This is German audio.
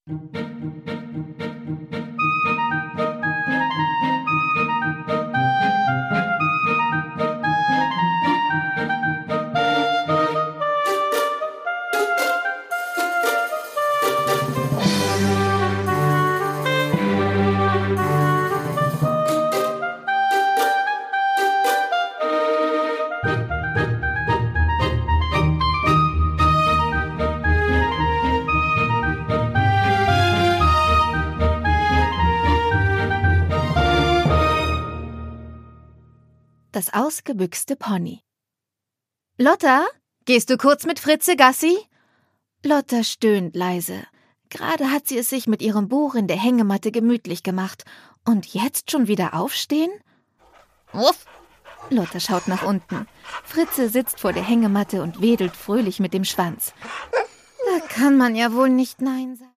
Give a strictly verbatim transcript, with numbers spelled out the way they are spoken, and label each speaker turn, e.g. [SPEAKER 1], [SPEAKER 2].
[SPEAKER 1] Das ausgebüchste Pony. »Lotta, gehst du kurz mit Fritze Gassi?« Lotta stöhnt leise. Gerade hat sie es sich mit ihrem Buch in der Hängematte gemütlich gemacht. Und jetzt schon wieder aufstehen? Wuff! Lotta schaut nach unten. Fritze sitzt vor der Hängematte und wedelt fröhlich mit dem Schwanz. Da kann man ja wohl nicht Nein sagen.